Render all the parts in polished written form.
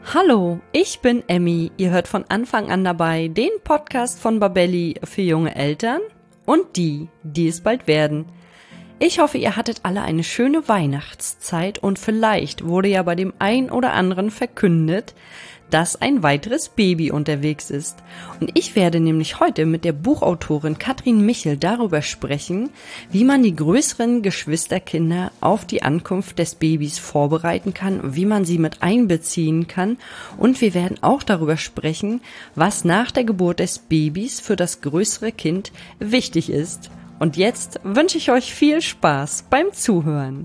Hallo, ich bin Emmy. Ihr hört von Anfang an dabei den Podcast von Babelli für junge Eltern und die es bald werden. Ich hoffe, ihr hattet alle eine schöne Weihnachtszeit und vielleicht wurde ja bei dem einen oder anderen verkündet, dass ein weiteres Baby unterwegs ist. Und ich werde nämlich heute mit der Buchautorin Katrin Michel darüber sprechen, wie man die größeren Geschwisterkinder auf die Ankunft des Babys vorbereiten kann, wie man sie mit einbeziehen kann. Und wir werden auch darüber sprechen, was nach der Geburt des Babys für das größere Kind wichtig ist. Und jetzt wünsche ich euch viel Spaß beim Zuhören.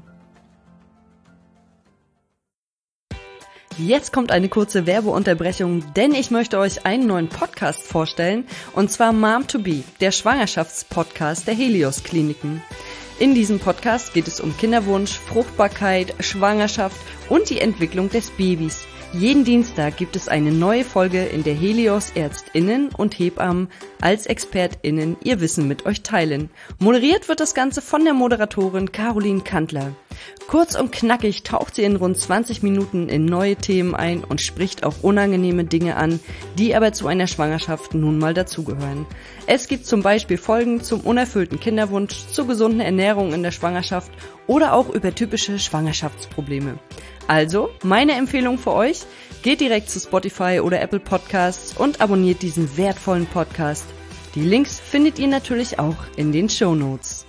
Jetzt kommt eine kurze Werbeunterbrechung, denn ich möchte euch einen neuen Podcast vorstellen, und zwar Mom to Be, der Schwangerschaftspodcast der Helios Kliniken. In diesem Podcast geht es um Kinderwunsch, Fruchtbarkeit, Schwangerschaft und die Entwicklung des Babys. Jeden Dienstag gibt es eine neue Folge, in der Helios ÄrztInnen und Hebammen als ExpertInnen ihr Wissen mit euch teilen. Moderiert wird das Ganze von der Moderatorin Caroline Kantler. Kurz und knackig taucht sie in rund 20 Minuten in neue Themen ein und spricht auch unangenehme Dinge an, die aber zu einer Schwangerschaft nun mal dazugehören. Es gibt zum Beispiel Folgen zum unerfüllten Kinderwunsch, zur gesunden Ernährung in der Schwangerschaft oder auch über typische Schwangerschaftsprobleme. Also, meine Empfehlung für euch, geht direkt zu Spotify oder Apple Podcasts und abonniert diesen wertvollen Podcast. Die Links findet ihr natürlich auch in den Shownotes.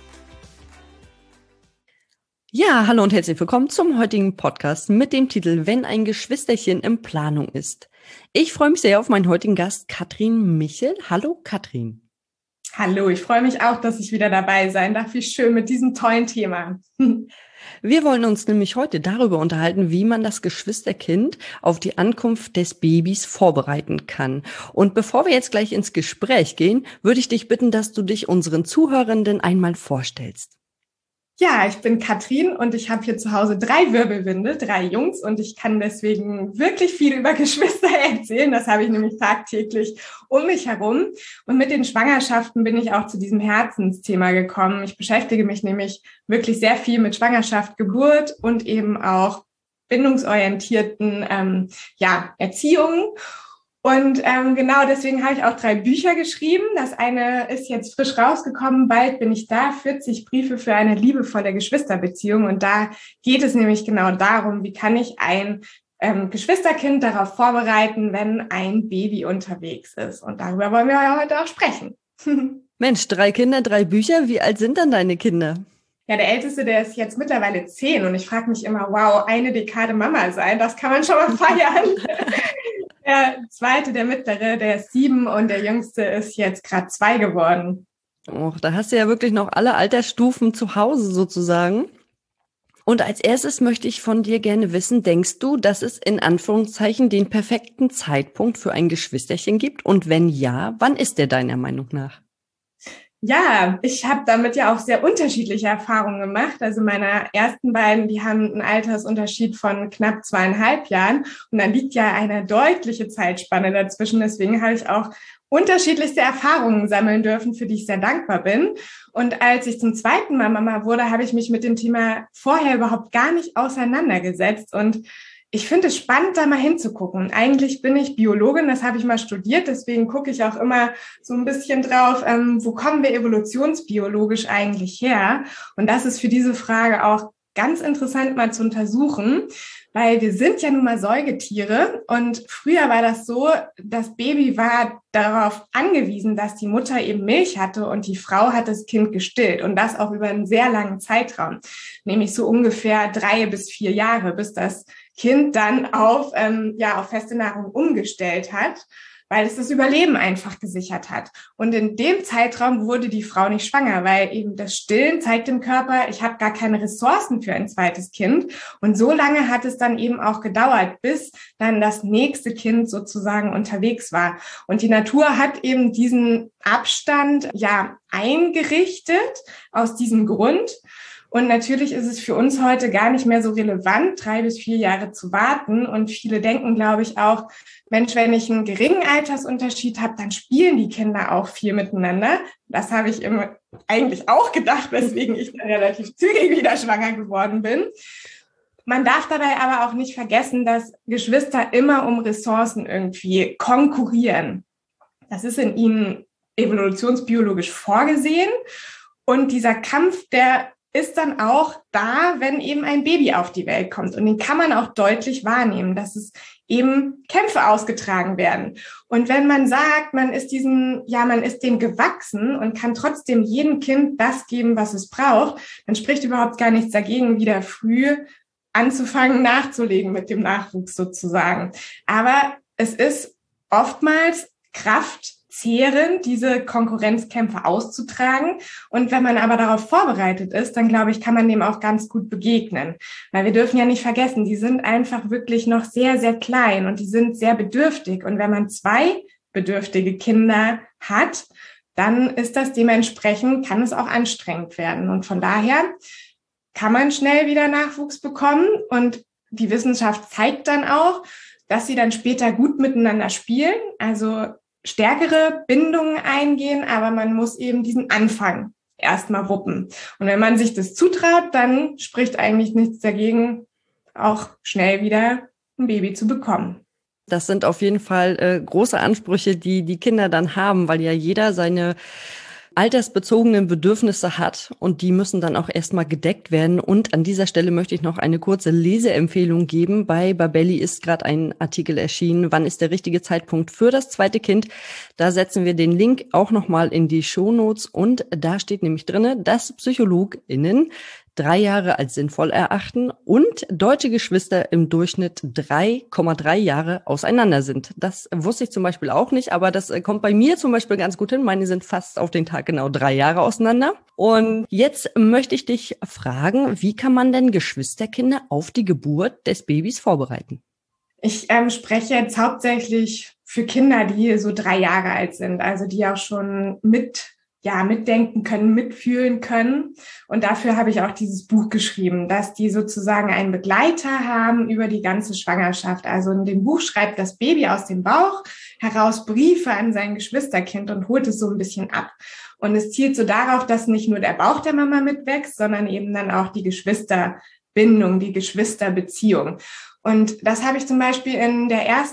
Ja, hallo und herzlich willkommen zum heutigen Podcast mit dem Titel Wenn ein Geschwisterchen in Planung ist. Ich freue mich sehr auf meinen heutigen Gast Katrin Michel. Hallo Katrin. Hallo, ich freue mich auch, dass ich wieder dabei sein darf. Wie schön mit diesem tollen Thema. Wir wollen uns nämlich heute darüber unterhalten, wie man das Geschwisterkind auf die Ankunft des Babys vorbereiten kann. Und bevor wir jetzt gleich ins Gespräch gehen, würde ich dich bitten, dass du dich unseren Zuhörenden einmal vorstellst. Ja, ich bin Katrin und ich habe hier zu Hause 3 Wirbelwinde, 3 Jungs, und ich kann deswegen wirklich viel über Geschwister erzählen. Das habe ich nämlich tagtäglich um mich herum. Und mit den Schwangerschaften bin ich auch zu diesem Herzensthema gekommen. Ich beschäftige mich nämlich wirklich sehr viel mit Schwangerschaft, Geburt und eben auch bindungsorientierten Erziehungen. Und genau deswegen habe ich auch 3 Bücher geschrieben. Das eine ist jetzt frisch rausgekommen, bald bin ich da, 40 Briefe für eine liebevolle Geschwisterbeziehung. Und da geht es nämlich genau darum, wie kann ich ein Geschwisterkind darauf vorbereiten, wenn ein Baby unterwegs ist. Und darüber wollen wir ja heute auch sprechen. Mensch, 3 Kinder, 3 Bücher. Wie alt sind dann deine Kinder? Ja, der Älteste, der ist jetzt mittlerweile 10 und ich frage mich immer, wow, eine Dekade Mama sein, das kann man schon mal feiern. Der Zweite, der Mittlere, der ist 7 und der Jüngste ist jetzt gerade 2 geworden. Oh, da hast du ja wirklich noch alle Altersstufen zu Hause sozusagen. Und als erstes möchte ich von dir gerne wissen, denkst du, dass es in Anführungszeichen den perfekten Zeitpunkt für ein Geschwisterchen gibt? Und wenn ja, wann ist der deiner Meinung nach? Ja, ich habe damit ja auch sehr unterschiedliche Erfahrungen gemacht. Also meine ersten beiden, die haben einen Altersunterschied von knapp 2,5 Jahren. Und dann liegt ja eine deutliche Zeitspanne dazwischen. Deswegen habe ich auch unterschiedlichste Erfahrungen sammeln dürfen, für die ich sehr dankbar bin. Und als ich zum zweiten Mal Mama wurde, habe ich mich mit dem Thema vorher überhaupt gar nicht auseinandergesetzt. Und ich finde es spannend, da mal hinzugucken. Eigentlich bin ich Biologin, das habe ich mal studiert, deswegen gucke ich auch immer so ein bisschen drauf, wo kommen wir evolutionsbiologisch eigentlich her? Und das ist für diese Frage auch ganz interessant mal zu untersuchen, weil wir sind ja nun mal Säugetiere und früher war das so, das Baby war darauf angewiesen, dass die Mutter eben Milch hatte und die Frau hat das Kind gestillt und das auch über einen sehr langen Zeitraum, nämlich so ungefähr 3 bis 4 Jahre, bis das Kind dann auf feste Nahrung umgestellt hat, weil es das Überleben einfach gesichert hat. Und in dem Zeitraum wurde die Frau nicht schwanger, weil eben das Stillen zeigt dem Körper, ich habe gar keine Ressourcen für ein zweites Kind. Und so lange hat es dann eben auch gedauert, bis dann das nächste Kind sozusagen unterwegs war. Und die Natur hat eben diesen Abstand eingerichtet aus diesem Grund. Und natürlich ist es für uns heute gar nicht mehr so relevant, 3 bis 4 Jahre zu warten. Und viele denken, glaube ich, auch, Mensch, wenn ich einen geringen Altersunterschied habe, dann spielen die Kinder auch viel miteinander. Das habe ich eigentlich auch gedacht, weswegen ich dann relativ zügig wieder schwanger geworden bin. Man darf dabei aber auch nicht vergessen, dass Geschwister immer um Ressourcen irgendwie konkurrieren. Das ist in ihnen evolutionsbiologisch vorgesehen. Und dieser Kampf, der ist dann auch da, wenn eben ein Baby auf die Welt kommt. Und den kann man auch deutlich wahrnehmen, dass es eben Kämpfe ausgetragen werden. Und wenn man sagt, man ist dem gewachsen und kann trotzdem jedem Kind das geben, was es braucht, dann spricht überhaupt gar nichts dagegen, wieder früh anzufangen, nachzulegen mit dem Nachwuchs sozusagen. Aber es ist oftmals kraftzehrend, diese Konkurrenzkämpfe auszutragen. Und wenn man aber darauf vorbereitet ist, dann glaube ich, kann man dem auch ganz gut begegnen. Weil wir dürfen ja nicht vergessen, die sind einfach wirklich noch sehr, sehr klein und die sind sehr bedürftig. Und wenn man 2 bedürftige Kinder hat, dann ist das dementsprechend, kann es auch anstrengend werden. Und von daher kann man schnell wieder Nachwuchs bekommen. Und die Wissenschaft zeigt dann auch, dass sie dann später gut miteinander spielen, also stärkere Bindungen eingehen, aber man muss eben diesen Anfang erstmal wuppen. Und wenn man sich das zutraut, dann spricht eigentlich nichts dagegen, auch schnell wieder ein Baby zu bekommen. Das sind auf jeden Fall große Ansprüche, die die Kinder dann haben, weil ja jeder seine altersbezogenen Bedürfnisse hat und die müssen dann auch erstmal gedeckt werden. Und an dieser Stelle möchte ich noch eine kurze Leseempfehlung geben. Bei Babelli ist gerade ein Artikel erschienen. Wann ist der richtige Zeitpunkt für das zweite Kind? Da setzen wir den Link auch nochmal in die Shownotes und da steht nämlich drinne, dass PsychologInnen 3 Jahre als sinnvoll erachten und deutsche Geschwister im Durchschnitt 3,3 Jahre auseinander sind. Das wusste ich zum Beispiel auch nicht, aber das kommt bei mir zum Beispiel ganz gut hin. Meine sind fast auf den Tag genau 3 Jahre auseinander. Und jetzt möchte ich dich fragen, wie kann man denn Geschwisterkinder auf die Geburt des Babys vorbereiten? Ich spreche jetzt hauptsächlich für Kinder, die so 3 Jahre alt sind, also die auch schon mitdenken können, mitfühlen können. Und dafür habe ich auch dieses Buch geschrieben, dass die sozusagen einen Begleiter haben über die ganze Schwangerschaft. Also in dem Buch schreibt das Baby aus dem Bauch heraus Briefe an sein Geschwisterkind und holt es so ein bisschen ab. Und es zielt so darauf, dass nicht nur der Bauch der Mama mitwächst, sondern eben dann auch die Geschwisterbindung, die Geschwisterbeziehung. Und das habe ich zum Beispiel in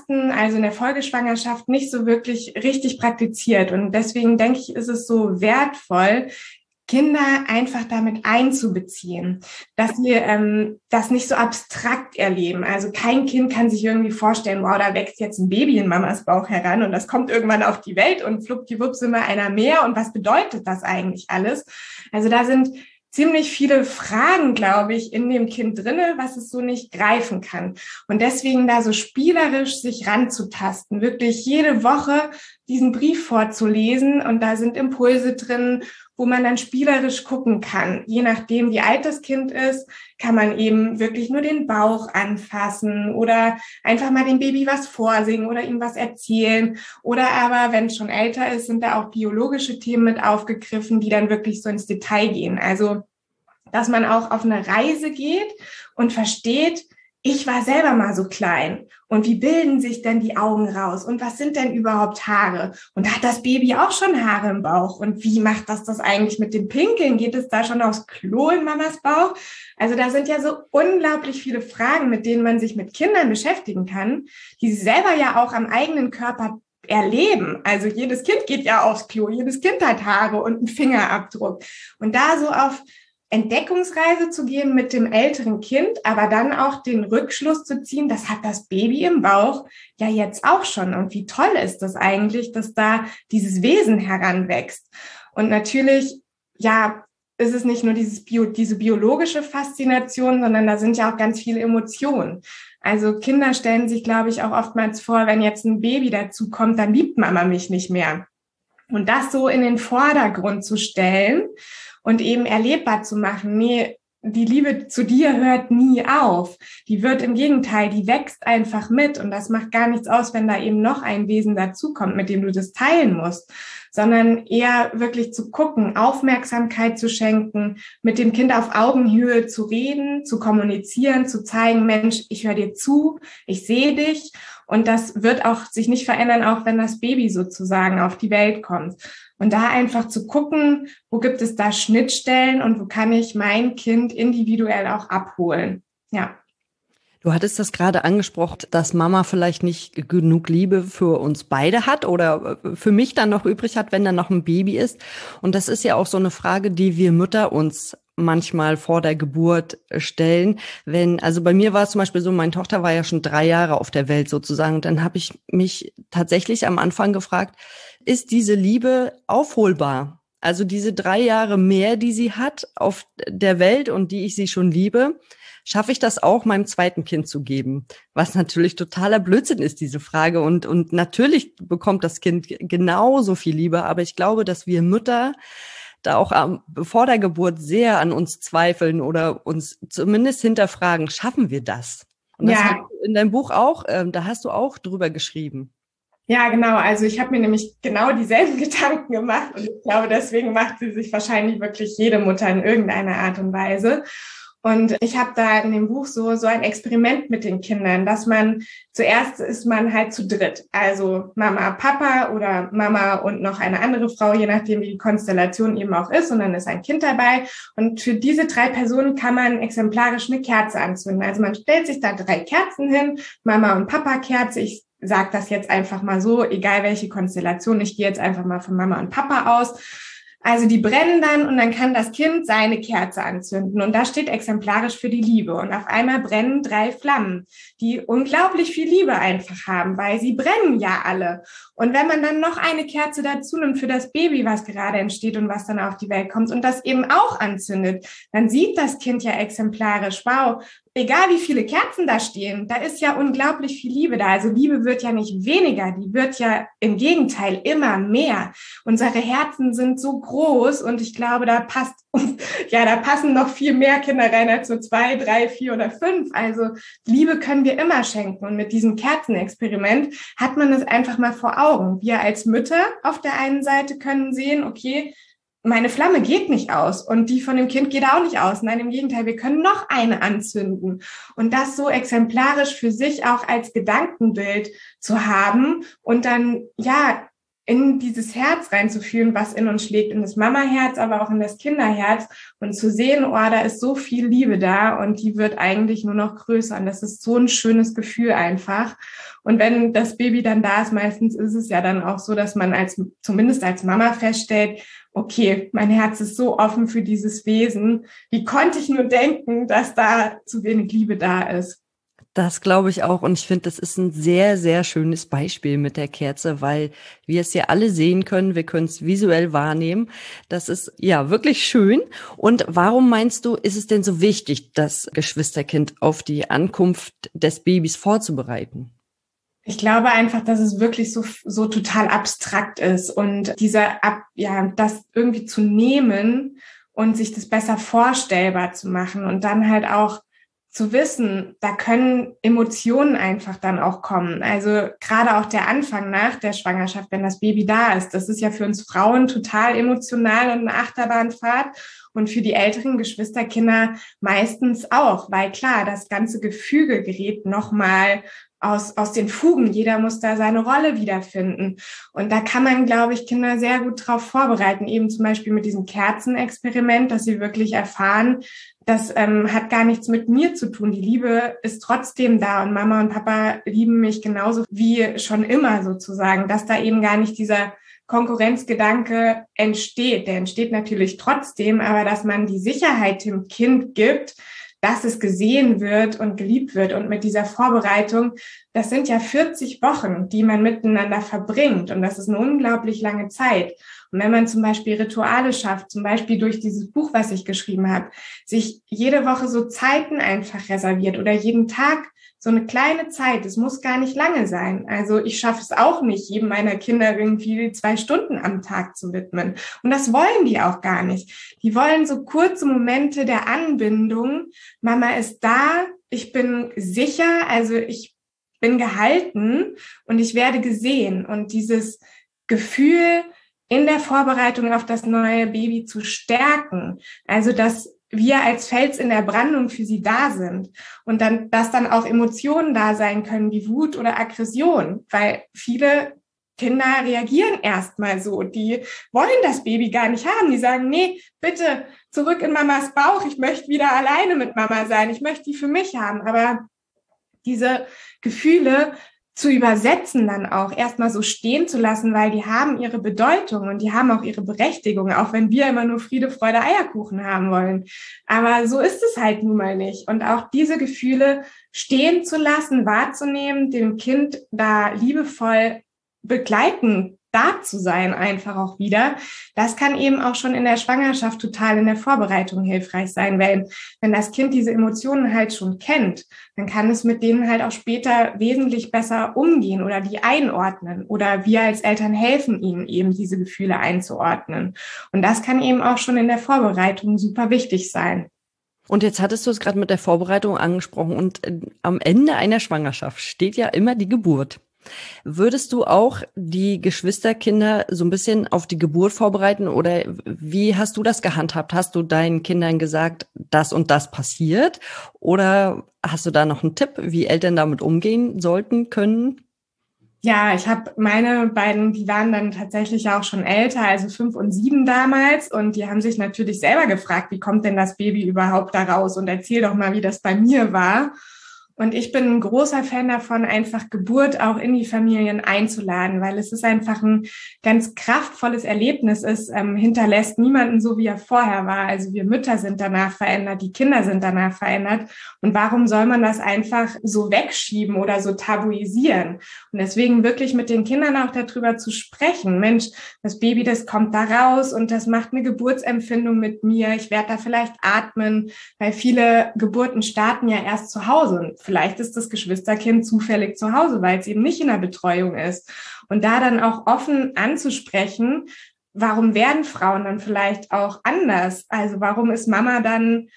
der Folgeschwangerschaft nicht so wirklich richtig praktiziert. Und deswegen denke ich, ist es so wertvoll, Kinder einfach damit einzubeziehen, dass sie das nicht so abstrakt erleben. Also kein Kind kann sich irgendwie vorstellen, wow, da wächst jetzt ein Baby in Mamas Bauch heran und das kommt irgendwann auf die Welt und fluppdiwupps sind wir einer mehr. Und was bedeutet das eigentlich alles? Also da sind ziemlich viele Fragen, glaube ich, in dem Kind drinne, was es so nicht greifen kann. Und deswegen da so spielerisch sich ranzutasten, wirklich jede Woche diesen Brief vorzulesen und da sind Impulse drin, wo man dann spielerisch gucken kann. Je nachdem, wie alt das Kind ist, kann man eben wirklich nur den Bauch anfassen oder einfach mal dem Baby was vorsingen oder ihm was erzählen. Oder aber, wenn es schon älter ist, sind da auch biologische Themen mit aufgegriffen, die dann wirklich so ins Detail gehen. Also, dass man auch auf eine Reise geht und versteht, ich war selber mal so klein und wie bilden sich denn die Augen raus und was sind denn überhaupt Haare? Und da hat das Baby auch schon Haare im Bauch und wie macht das eigentlich mit dem Pinkeln? Geht es da schon aufs Klo in Mamas Bauch? Also da sind ja so unglaublich viele Fragen, mit denen man sich mit Kindern beschäftigen kann, die sie selber ja auch am eigenen Körper erleben. Also jedes Kind geht ja aufs Klo, jedes Kind hat Haare und einen Fingerabdruck. Und da so auf Entdeckungsreise zu gehen mit dem älteren Kind, aber dann auch den Rückschluss zu ziehen, das hat das Baby im Bauch ja jetzt auch schon. Und wie toll ist das eigentlich, dass da dieses Wesen heranwächst. Und natürlich, ja, ist es nicht nur diese biologische Faszination, sondern da sind ja auch ganz viele Emotionen. Also Kinder stellen sich, glaube ich, auch oftmals vor, wenn jetzt ein Baby dazu kommt, dann liebt Mama mich nicht mehr. Und das so in den Vordergrund zu stellen und eben erlebbar zu machen, nee, die Liebe zu dir hört nie auf. Die wird im Gegenteil, die wächst einfach mit und das macht gar nichts aus, wenn da eben noch ein Wesen dazukommt, mit dem du das teilen musst, sondern eher wirklich zu gucken, Aufmerksamkeit zu schenken, mit dem Kind auf Augenhöhe zu reden, zu kommunizieren, zu zeigen, Mensch, ich höre dir zu, ich sehe dich. Und das wird auch sich nicht verändern, auch wenn das Baby sozusagen auf die Welt kommt. Und da einfach zu gucken, wo gibt es da Schnittstellen und wo kann ich mein Kind individuell auch abholen. Ja. Du hattest das gerade angesprochen, dass Mama vielleicht nicht genug Liebe für uns beide hat oder für mich dann noch übrig hat, wenn dann noch ein Baby ist. Und das ist ja auch so eine Frage, die wir Mütter uns manchmal vor der Geburt stellen. Also bei mir war es zum Beispiel so, meine Tochter war ja schon 3 Jahre auf der Welt sozusagen. Und dann habe ich mich tatsächlich am Anfang gefragt, ist diese Liebe aufholbar? Also diese 3 Jahre mehr, die sie hat auf der Welt und die ich sie schon liebe, schaffe ich das auch meinem zweiten Kind zu geben? Was natürlich totaler Blödsinn ist, diese Frage. Und natürlich bekommt das Kind genauso viel Liebe. Aber ich glaube, dass wir Mütter da auch vor der Geburt sehr an uns zweifeln oder uns zumindest hinterfragen, schaffen wir das? Und das hast du in deinem Buch auch, da hast du auch drüber geschrieben. Ja, genau. Also ich habe mir nämlich genau dieselben Gedanken gemacht und ich glaube, deswegen macht sie sich wahrscheinlich wirklich jede Mutter in irgendeiner Art und Weise. Und ich habe da in dem Buch so ein Experiment mit den Kindern, dass man zuerst ist man halt zu dritt. Also Mama, Papa oder Mama und noch eine andere Frau, je nachdem wie die Konstellation eben auch ist. Und dann ist ein Kind dabei. Und für diese 3 Personen kann man exemplarisch eine Kerze anzünden. Also man stellt sich da 3 Kerzen hin, Mama und Papa Kerze. Ich sage das jetzt einfach mal so, egal welche Konstellation. Ich gehe jetzt einfach mal von Mama und Papa aus. Also die brennen dann und dann kann das Kind seine Kerze anzünden. Und da steht exemplarisch für die Liebe. Und auf einmal brennen 3 Flammen, die unglaublich viel Liebe einfach haben, weil sie brennen ja alle. Und wenn man dann noch eine Kerze dazu nimmt für das Baby, was gerade entsteht und was dann auf die Welt kommt und das eben auch anzündet, dann sieht das Kind ja exemplarisch, wow, egal wie viele Kerzen da stehen, da ist ja unglaublich viel Liebe da. Also Liebe wird ja nicht weniger, die wird ja im Gegenteil immer mehr. Unsere Herzen sind so groß und ich glaube, da passen noch viel mehr Kinder rein als so 2, 3, 4 oder 5. Also Liebe können wir immer schenken. Und mit diesem Kerzenexperiment hat man es einfach mal vor Augen. Wir als Mütter auf der einen Seite können sehen, okay, meine Flamme geht nicht aus und die von dem Kind geht auch nicht aus. Nein, im Gegenteil, wir können noch eine anzünden. Und das so exemplarisch für sich auch als Gedankenbild zu haben und dann, ja, in dieses Herz reinzufühlen, was in uns schlägt, in das Mama-Herz, aber auch in das Kinderherz und zu sehen, oh, da ist so viel Liebe da und die wird eigentlich nur noch größer und das ist so ein schönes Gefühl einfach. Und wenn das Baby dann da ist, meistens ist es ja dann auch so, dass man zumindest als Mama feststellt, okay, mein Herz ist so offen für dieses Wesen. Wie konnte ich nur denken, dass da zu wenig Liebe da ist? Das glaube ich auch. Und ich finde, das ist ein sehr, sehr schönes Beispiel mit der Kerze, weil wir es ja alle sehen können. Wir können es visuell wahrnehmen. Das ist ja wirklich schön. Und warum meinst du, ist es denn so wichtig, das Geschwisterkind auf die Ankunft des Babys vorzubereiten? Ich glaube einfach, dass es wirklich so total abstrakt ist und das irgendwie zu nehmen und sich das besser vorstellbar zu machen und dann halt auch zu wissen, da können Emotionen einfach dann auch kommen. Also gerade auch der Anfang nach der Schwangerschaft, wenn das Baby da ist, das ist ja für uns Frauen total emotional und eine Achterbahnfahrt und für die älteren Geschwisterkinder meistens auch, weil klar, das ganze Gefüge gerät nochmal aus den Fugen. Jeder muss da seine Rolle wiederfinden. Und da kann man, glaube ich, Kinder sehr gut drauf vorbereiten, eben zum Beispiel mit diesem Kerzenexperiment, dass sie wirklich erfahren, das hat gar nichts mit mir zu tun. Die Liebe ist trotzdem da und Mama und Papa lieben mich genauso wie schon immer sozusagen, dass da eben gar nicht dieser Konkurrenzgedanke entsteht. Der entsteht natürlich trotzdem, aber dass man die Sicherheit dem Kind gibt, dass es gesehen wird und geliebt wird. Und mit dieser Vorbereitung, das sind ja 40 Wochen, die man miteinander verbringt. Und das ist eine unglaublich lange Zeit. Und wenn man zum Beispiel Rituale schafft, zum Beispiel durch dieses Buch, was ich geschrieben habe, sich jede Woche so Zeiten einfach reserviert oder jeden Tag so eine kleine Zeit, es muss gar nicht lange sein. Also ich schaffe es auch nicht, jedem meiner Kinder irgendwie 2 Stunden am Tag zu widmen. Und das wollen die auch gar nicht. Die wollen so kurze Momente der Anbindung. Mama ist da, ich bin sicher, also ich bin gehalten und ich werde gesehen. Und dieses Gefühl in der Vorbereitung auf das neue Baby zu stärken, also dass wir als Fels in der Brandung für sie da sind und dann, dass dann auch Emotionen da sein können wie Wut oder Aggression, weil viele Kinder reagieren erstmal so, die wollen das Baby gar nicht haben, die sagen, nee, bitte zurück in Mamas Bauch, ich möchte wieder alleine mit Mama sein, ich möchte die für mich haben, aber diese Gefühle zu übersetzen, dann auch erstmal so stehen zu lassen, weil die haben ihre Bedeutung und die haben auch ihre Berechtigung, auch wenn wir immer nur Friede, Freude, Eierkuchen haben wollen. Aber so ist es halt nun mal nicht. Und auch diese Gefühle stehen zu lassen, wahrzunehmen, dem Kind da liebevoll begleiten, da zu sein, einfach auch wieder. Das kann eben auch schon in der Schwangerschaft total in der Vorbereitung hilfreich sein, weil wenn das Kind diese Emotionen halt schon kennt, dann kann es mit denen halt auch später wesentlich besser umgehen oder die einordnen oder wir als Eltern helfen ihnen eben, diese Gefühle einzuordnen. Und das kann eben auch schon in der Vorbereitung super wichtig sein. Und jetzt hattest du es gerade mit der Vorbereitung angesprochen und am Ende einer Schwangerschaft steht ja immer die Geburt. Würdest du auch die Geschwisterkinder so ein bisschen auf die Geburt vorbereiten oder wie hast du das gehandhabt? Hast du deinen Kindern gesagt, das und das passiert? Oder hast du da noch einen Tipp, wie Eltern damit umgehen sollten, können? Ja, ich habe meine beiden, die waren dann tatsächlich auch schon älter, also 5 und 7 damals. Und die haben sich natürlich selber gefragt, wie kommt denn das Baby überhaupt da raus? Und erzähl doch mal, wie das bei mir war. Und ich bin ein großer Fan davon, einfach Geburt auch in die Familien einzuladen, weil es ist einfach ein ganz kraftvolles Erlebnis. Es hinterlässt niemanden so, wie er vorher war. Also wir Mütter sind danach verändert, die Kinder sind danach verändert. Und warum soll man das einfach so wegschieben oder so tabuisieren? Und deswegen wirklich mit den Kindern auch darüber zu sprechen. Mensch, das Baby, das kommt da raus und das macht eine Geburtsempfindung mit mir. Ich werde da vielleicht atmen, weil viele Geburten starten ja erst zu Hause. Vielleicht ist das Geschwisterkind zufällig zu Hause, weil es eben nicht in der Betreuung ist. Und da dann auch offen anzusprechen, warum werden Frauen dann vielleicht auch anders? Also warum ist Mama dann,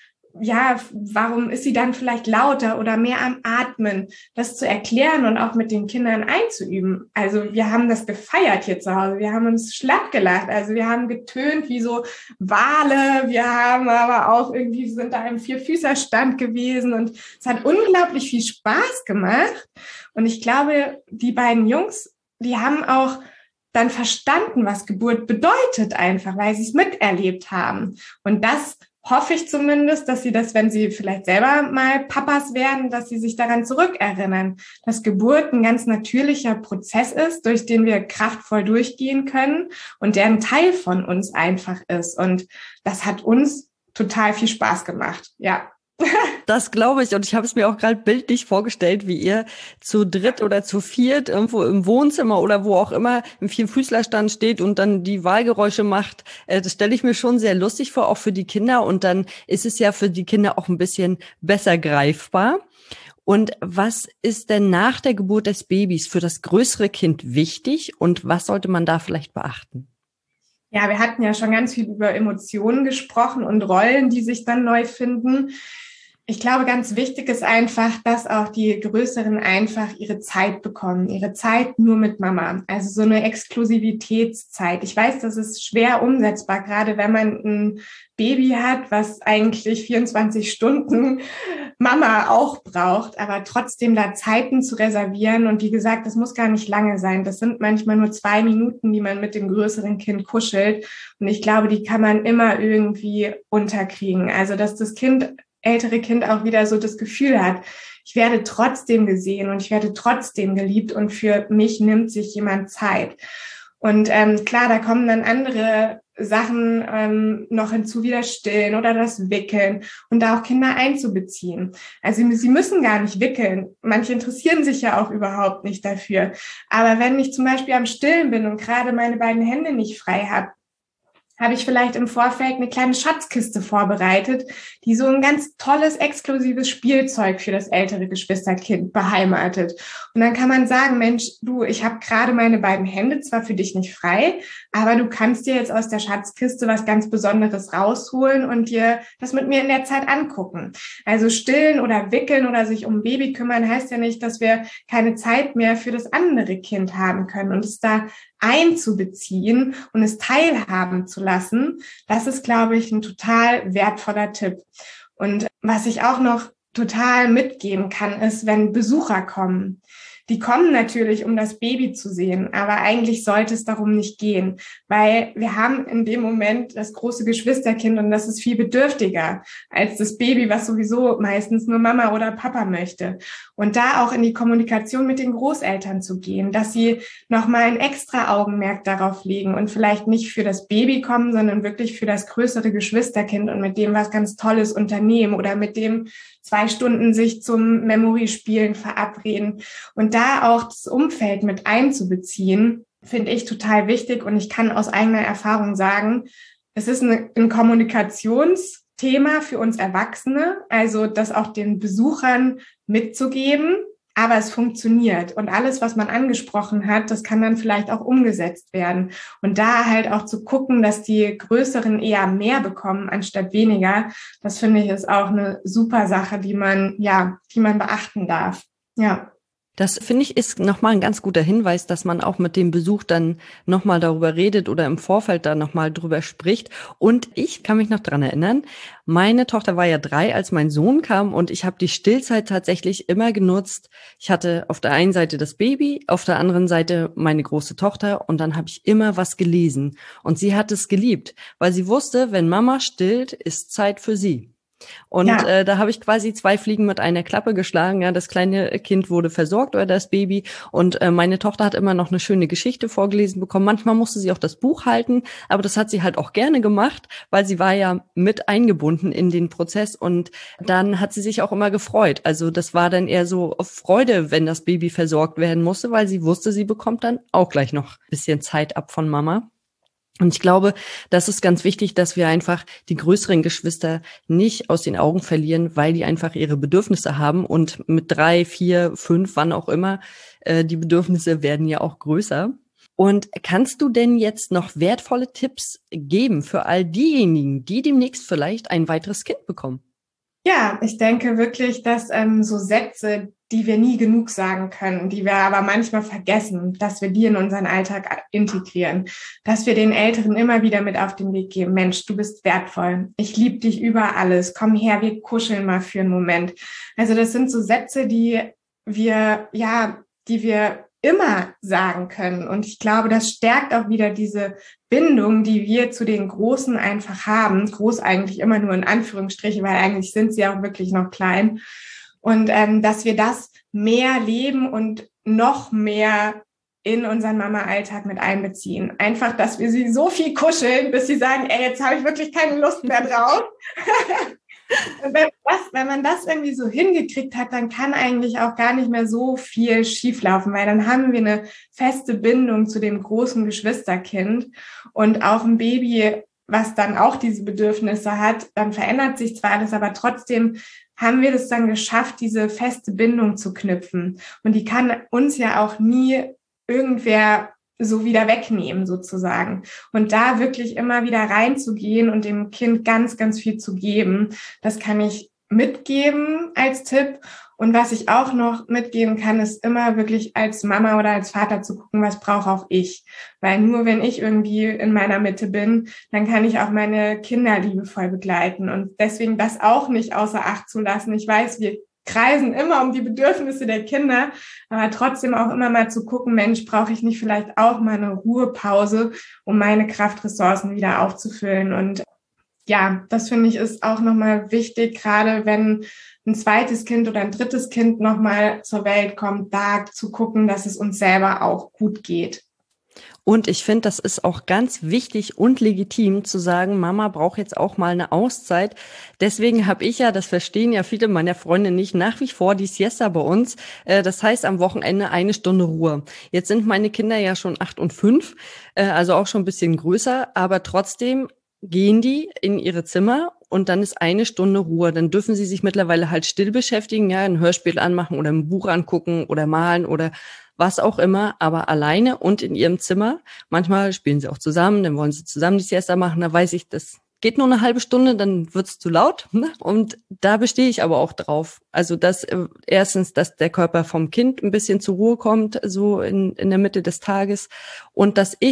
warum ist sie dann vielleicht lauter oder mehr am Atmen? Das zu erklären und auch mit den Kindern einzuüben. Also wir haben das gefeiert hier zu Hause. Wir haben uns schlapp gelacht. Also wir haben getönt wie so Wale. Wir haben aber auch irgendwie sind da im Vierfüßerstand gewesen und es hat unglaublich viel Spaß gemacht. Und ich glaube, die beiden Jungs, die haben auch dann verstanden, was Geburt bedeutet einfach, weil sie es miterlebt haben. Und das hoffe ich zumindest, dass sie das, wenn sie vielleicht selber mal Papas werden, dass sie sich daran zurückerinnern, dass Geburt ein ganz natürlicher Prozess ist, durch den wir kraftvoll durchgehen können und der ein Teil von uns einfach ist. Und das hat uns total viel Spaß gemacht, ja. Das glaube ich. Und ich habe es mir auch gerade bildlich vorgestellt, wie ihr zu dritt oder zu viert irgendwo im Wohnzimmer oder wo auch immer im Vierfüßlerstand steht und dann die Wahlgeräusche macht. Das stelle ich mir schon sehr lustig vor, auch für die Kinder. Und dann ist es ja für die Kinder auch ein bisschen besser greifbar. Und was ist denn nach der Geburt des Babys für das größere Kind wichtig und was sollte man da vielleicht beachten? Ja, wir hatten ja schon ganz viel über Emotionen gesprochen und Rollen, die sich dann neu finden. Ich glaube, ganz wichtig ist einfach, dass auch die Größeren einfach ihre Zeit bekommen, ihre Zeit nur mit Mama. Also so eine Exklusivitätszeit. Ich weiß, das ist schwer umsetzbar, gerade wenn man ein Baby hat, was eigentlich 24 Stunden Mama auch braucht, aber trotzdem da Zeiten zu reservieren. Und wie gesagt, das muss gar nicht lange sein. Das sind manchmal nur 2 Minuten, die man mit dem größeren Kind kuschelt. Und ich glaube, die kann man immer irgendwie unterkriegen. Also, dass das ältere Kind auch wieder so das Gefühl hat, ich werde trotzdem gesehen und ich werde trotzdem geliebt und für mich nimmt sich jemand Zeit. Und klar, da kommen dann andere Sachen noch hinzu, wie das Stillen oder das Wickeln und da auch Kinder einzubeziehen. Also sie müssen gar nicht wickeln. Manche interessieren sich ja auch überhaupt nicht dafür. Aber wenn ich zum Beispiel am Stillen bin und gerade meine beiden Hände nicht frei habe ich vielleicht im Vorfeld eine kleine Schatzkiste vorbereitet, die so ein ganz tolles, exklusives Spielzeug für das ältere Geschwisterkind beheimatet. Und dann kann man sagen, Mensch, du, ich habe gerade meine beiden Hände zwar für dich nicht frei, aber du kannst dir jetzt aus der Schatzkiste was ganz Besonderes rausholen und dir das mit mir in der Zeit angucken. Also stillen oder wickeln oder sich um ein Baby kümmern heißt ja nicht, dass wir keine Zeit mehr für das andere Kind haben können und es da einzubeziehen und es teilhaben zu lassen, das ist, glaube ich, ein total wertvoller Tipp. Und was ich auch noch total mitgeben kann, ist, wenn Besucher kommen. die kommen natürlich, um das Baby zu sehen, aber eigentlich sollte es darum nicht gehen, weil wir haben in dem Moment das große Geschwisterkind und das ist viel bedürftiger als das Baby, was sowieso meistens nur Mama oder Papa möchte. Und da auch in die Kommunikation mit den Großeltern zu gehen, dass sie nochmal ein extra Augenmerk darauf legen und vielleicht nicht für das Baby kommen, sondern wirklich für das größere Geschwisterkind und mit dem was ganz Tolles unternehmen oder mit dem 2 Stunden sich zum Memory-Spielen verabreden. Und da auch das Umfeld mit einzubeziehen, finde ich total wichtig. Und ich kann aus eigener Erfahrung sagen, es ist ein Kommunikationsthema für uns Erwachsene, also das auch den Besuchern mitzugeben. Aber es funktioniert. Und alles, was man angesprochen hat, das kann dann vielleicht auch umgesetzt werden. Und da halt auch zu gucken, dass die Größeren eher mehr bekommen, anstatt weniger, das finde ich ist auch eine super Sache, die man beachten darf. Ja. Das finde ich ist nochmal ein ganz guter Hinweis, dass man auch mit dem Besuch dann nochmal darüber redet oder im Vorfeld da nochmal drüber spricht. Und ich kann mich noch dran erinnern, meine Tochter war ja 3, als mein Sohn kam und ich habe die Stillzeit tatsächlich immer genutzt. Ich hatte auf der einen Seite das Baby, auf der anderen Seite meine große Tochter und dann habe ich immer was gelesen. Und sie hat es geliebt, weil sie wusste, wenn Mama stillt, ist Zeit für sie. Und da habe ich quasi 2 Fliegen mit einer Klappe geschlagen. Ja, das kleine Kind wurde versorgt oder das Baby und meine Tochter hat immer noch eine schöne Geschichte vorgelesen bekommen. Manchmal musste sie auch das Buch halten, aber das hat sie halt auch gerne gemacht, weil sie war ja mit eingebunden in den Prozess und dann hat sie sich auch immer gefreut. Also das war dann eher so Freude, wenn das Baby versorgt werden musste, weil sie wusste, sie bekommt dann auch gleich noch ein bisschen Zeit ab von Mama. Und ich glaube, das ist ganz wichtig, dass wir einfach die größeren Geschwister nicht aus den Augen verlieren, weil die einfach ihre Bedürfnisse haben. Und mit 3, 4, 5, wann auch immer, die Bedürfnisse werden ja auch größer. Und kannst du denn jetzt noch wertvolle Tipps geben für all diejenigen, die demnächst vielleicht ein weiteres Kind bekommen? Ja, ich denke wirklich, dass so Sätze, die wir nie genug sagen können, die wir aber manchmal vergessen, dass wir die in unseren Alltag integrieren, dass wir den Älteren immer wieder mit auf den Weg geben. Mensch, du bist wertvoll. Ich liebe dich über alles. Komm her, wir kuscheln mal für einen Moment. Also das sind so Sätze, die wir immer sagen können. Und ich glaube, das stärkt auch wieder diese Bindung, die wir zu den Großen einfach haben. Groß eigentlich immer nur in Anführungsstrichen, weil eigentlich sind sie auch wirklich noch klein. Und dass wir das mehr leben und noch mehr in unseren Mama-Alltag mit einbeziehen. Einfach, dass wir sie so viel kuscheln, bis sie sagen, ey, jetzt habe ich wirklich keine Lust mehr drauf. Und wenn man das irgendwie so hingekriegt hat, dann kann eigentlich auch gar nicht mehr so viel schieflaufen, weil dann haben wir eine feste Bindung zu dem großen Geschwisterkind und auch ein Baby, was dann auch diese Bedürfnisse hat, dann verändert sich zwar alles, aber trotzdem haben wir das dann geschafft, diese feste Bindung zu knüpfen. Und die kann uns ja auch nie irgendwer so wieder wegnehmen sozusagen. Und da wirklich immer wieder reinzugehen und dem Kind ganz, ganz viel zu geben, das kann ich mitgeben als Tipp. Und was ich auch noch mitgeben kann, ist immer wirklich als Mama oder als Vater zu gucken, was brauche auch ich. Weil nur wenn ich irgendwie in meiner Mitte bin, dann kann ich auch meine Kinder liebevoll begleiten. Und deswegen das auch nicht außer Acht zu lassen. Ich weiß, wir kreisen immer um die Bedürfnisse der Kinder, aber trotzdem auch immer mal zu gucken, Mensch, brauche ich nicht vielleicht auch mal eine Ruhepause, um meine Kraftressourcen wieder aufzufüllen. Und ja, das finde ich ist auch nochmal wichtig, gerade wenn ein zweites Kind oder ein drittes Kind nochmal zur Welt kommt, da zu gucken, dass es uns selber auch gut geht. Und ich finde, das ist auch ganz wichtig und legitim zu sagen, Mama braucht jetzt auch mal eine Auszeit. Deswegen habe ich ja, das verstehen ja viele meiner Freunde nicht, nach wie vor die Siesta bei uns. Das heißt am Wochenende 1 Stunde Ruhe. Jetzt sind meine Kinder ja schon 8 und 5, also auch schon ein bisschen größer, aber trotzdem gehen die in ihre Zimmer und dann ist 1 Stunde Ruhe. Dann dürfen sie sich mittlerweile halt still beschäftigen, ja, ein Hörspiel anmachen oder ein Buch angucken oder malen oder was auch immer, aber alleine und in ihrem Zimmer. Manchmal spielen sie auch zusammen, dann wollen sie zusammen die Siesta machen. Da weiß ich, das geht nur eine halbe Stunde, dann wird's zu laut. Ne? Und da bestehe ich aber auch drauf. Also dass erstens, dass der Körper vom Kind ein bisschen zur Ruhe kommt, so in der Mitte des Tages und dass ich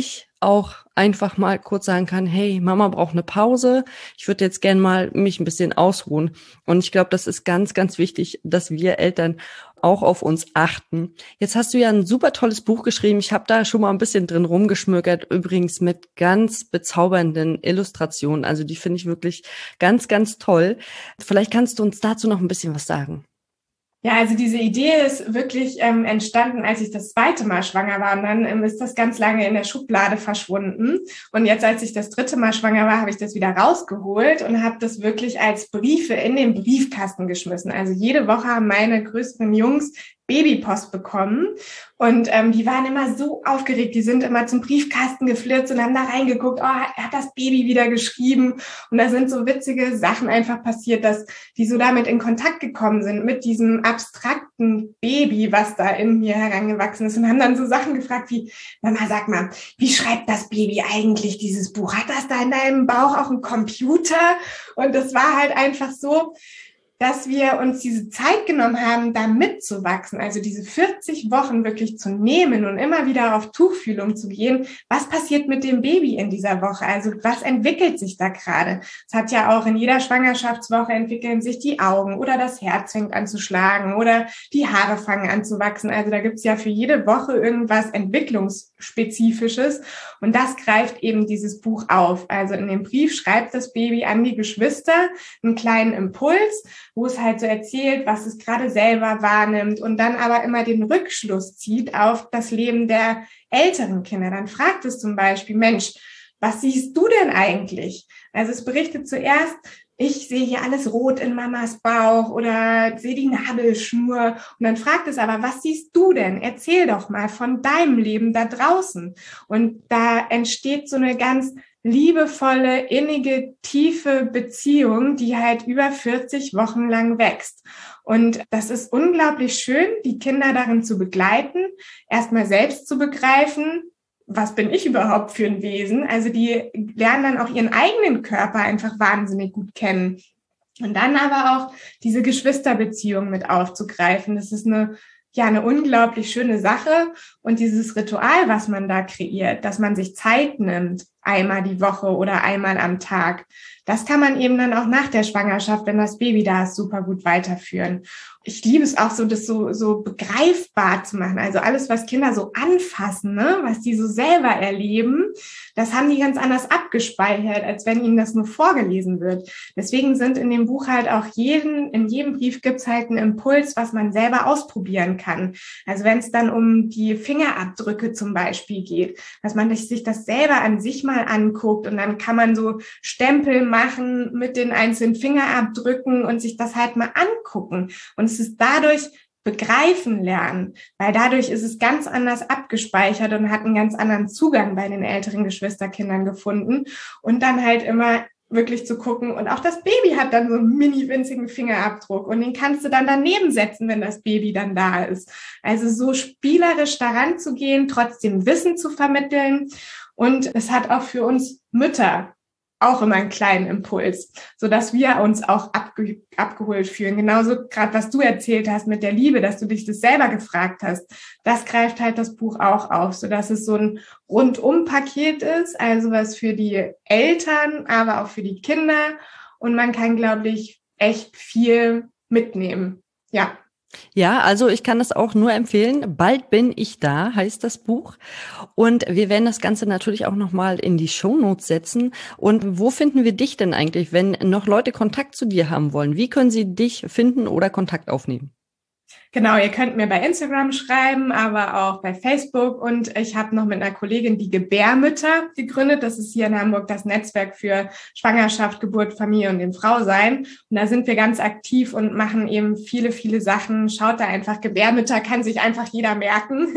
auch einfach mal kurz sagen kann, hey, Mama braucht eine Pause, ich würde jetzt gern mal mich ein bisschen ausruhen. Und ich glaube, das ist ganz, ganz wichtig, dass wir Eltern auch auf uns achten. Jetzt hast du ja ein super tolles Buch geschrieben. Ich habe da schon mal ein bisschen drin rumgeschmökert, übrigens mit ganz bezaubernden Illustrationen. Also die finde ich wirklich ganz, ganz toll. Vielleicht kannst du uns dazu noch ein bisschen was sagen. Ja, also diese Idee ist wirklich entstanden, als ich das zweite Mal schwanger war. Und dann ist das ganz lange in der Schublade verschwunden. Und jetzt, als ich das dritte Mal schwanger war, habe ich das wieder rausgeholt und habe das wirklich als Briefe in den Briefkasten geschmissen. Also jede Woche haben meine größeren Jungs Babypost bekommen und die waren immer so aufgeregt, die sind immer zum Briefkasten geflitzt und haben da reingeguckt, hat das Baby wieder geschrieben, und da sind so witzige Sachen einfach passiert, dass die so damit in Kontakt gekommen sind mit diesem abstrakten Baby, was da in mir herangewachsen ist, und haben dann so Sachen gefragt wie, Mama, sag mal, wie schreibt das Baby eigentlich dieses Buch? Hat das da in deinem Bauch auch einen Computer? Und das war halt einfach so, dass wir uns diese Zeit genommen haben, da mitzuwachsen, also diese 40 Wochen wirklich zu nehmen und immer wieder auf Tuchfühlung zu gehen. Was passiert mit dem Baby in dieser Woche? Also was entwickelt sich da gerade? Es hat ja auch in jeder Schwangerschaftswoche entwickeln sich die Augen oder das Herz fängt an zu schlagen oder die Haare fangen an zu wachsen. Also da gibt's ja für jede Woche irgendwas Entwicklungsspezifisches, und das greift eben dieses Buch auf. Also in dem Brief schreibt das Baby an die Geschwister einen kleinen Impuls, wo es halt so erzählt, was es gerade selber wahrnimmt, und dann aber immer den Rückschluss zieht auf das Leben der älteren Kinder. Dann fragt es zum Beispiel, Mensch, was siehst du denn eigentlich? Also es berichtet zuerst, ich sehe hier alles rot in Mamas Bauch oder sehe die Nabelschnur. Und dann fragt es aber, was siehst du denn? Erzähl doch mal von deinem Leben da draußen. Und da entsteht so eine ganz liebevolle, innige, tiefe Beziehung, die halt über 40 Wochen lang wächst. Und das ist unglaublich schön, die Kinder darin zu begleiten, erstmal selbst zu begreifen, was bin ich überhaupt für ein Wesen? Also die lernen dann auch ihren eigenen Körper einfach wahnsinnig gut kennen. Und dann aber auch diese Geschwisterbeziehung mit aufzugreifen. Das ist eine unglaublich schöne Sache. Und dieses Ritual, was man da kreiert, dass man sich Zeit nimmt, einmal die Woche oder einmal am Tag, das kann man eben dann auch nach der Schwangerschaft, wenn das Baby da ist, super gut weiterführen. Ich liebe es auch so, das so begreifbar zu machen. Also alles, was Kinder so anfassen, ne, was die so selber erleben, das haben die ganz anders abgespeichert, als wenn ihnen das nur vorgelesen wird. Deswegen sind in dem Buch halt auch in jedem Brief gibt's halt einen Impuls, was man selber ausprobieren kann. Also wenn es dann um die Fingerabdrücke zum Beispiel geht, dass man sich das selber an sich mal anguckt, und dann kann man so Stempel machen mit den einzelnen Fingerabdrücken und sich das halt mal angucken. Und es ist dadurch begreifen lernen, weil dadurch ist es ganz anders abgespeichert und hat einen ganz anderen Zugang bei den älteren Geschwisterkindern gefunden. Und dann halt immer wirklich zu gucken, und auch das Baby hat dann so einen mini winzigen Fingerabdruck, und den kannst du dann daneben setzen, wenn das Baby dann da ist. Also so spielerisch daran zu gehen, trotzdem Wissen zu vermitteln. Und es hat auch für uns Mütter auch immer einen kleinen Impuls, so dass wir uns auch abgeholt fühlen. Genauso gerade, was du erzählt hast mit der Liebe, dass du dich das selber gefragt hast. Das greift halt das Buch auch auf, so dass es so ein Rundum-Paket ist, also was für die Eltern, aber auch für die Kinder. Und man kann, glaube ich, echt viel mitnehmen. Ja. Ja, also ich kann das auch nur empfehlen. Bald bin ich da, heißt das Buch. Und wir werden das Ganze natürlich auch nochmal in die Shownotes setzen. Und wo finden wir dich denn eigentlich, wenn noch Leute Kontakt zu dir haben wollen? Wie können sie dich finden oder Kontakt aufnehmen? Genau, ihr könnt mir bei Instagram schreiben, aber auch bei Facebook. Und ich habe noch mit einer Kollegin die Gebärmütter gegründet. Das ist hier in Hamburg das Netzwerk für Schwangerschaft, Geburt, Familie und dem Frausein. Und da sind wir ganz aktiv und machen eben viele, viele Sachen. Schaut da einfach, Gebärmütter kann sich einfach jeder merken.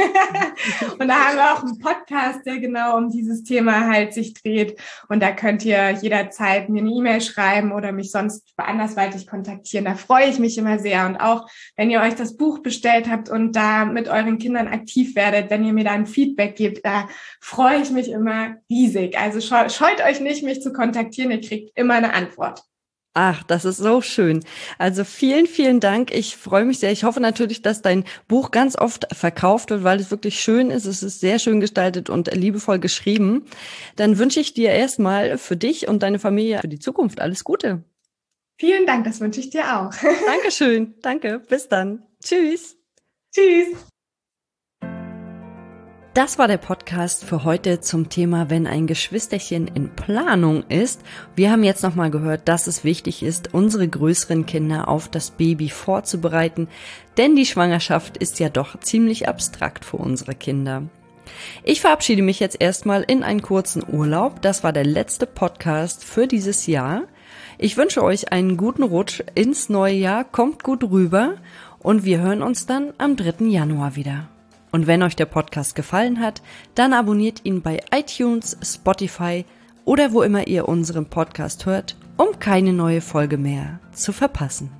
Und da haben wir auch einen Podcast, der genau um dieses Thema halt sich dreht. Und da könnt ihr jederzeit mir eine E-Mail schreiben oder mich sonst andersweitig kontaktieren. Da freue ich mich immer sehr. Und auch, wenn ihr euch das Buch bestellt habt und da mit euren Kindern aktiv werdet, wenn ihr mir da ein Feedback gebt, da freue ich mich immer riesig. Also scheut euch nicht, mich zu kontaktieren, ihr kriegt immer eine Antwort. Ach, das ist so schön. Also vielen, vielen Dank. Ich freue mich sehr. Ich hoffe natürlich, dass dein Buch ganz oft verkauft wird, weil es wirklich schön ist. Es ist sehr schön gestaltet und liebevoll geschrieben. Dann wünsche ich dir erstmal für dich und deine Familie für die Zukunft alles Gute. Vielen Dank, das wünsche ich dir auch. Dankeschön. Danke. Bis dann. Tschüss. Tschüss. Das war der Podcast für heute zum Thema, wenn ein Geschwisterchen in Planung ist. Wir haben jetzt nochmal gehört, dass es wichtig ist, unsere größeren Kinder auf das Baby vorzubereiten, denn die Schwangerschaft ist ja doch ziemlich abstrakt für unsere Kinder. Ich verabschiede mich jetzt erstmal in einen kurzen Urlaub. Das war der letzte Podcast für dieses Jahr. Ich wünsche euch einen guten Rutsch ins neue Jahr, kommt gut rüber und wir hören uns dann am 3. Januar wieder. Und wenn euch der Podcast gefallen hat, dann abonniert ihn bei iTunes, Spotify oder wo immer ihr unseren Podcast hört, um keine neue Folge mehr zu verpassen.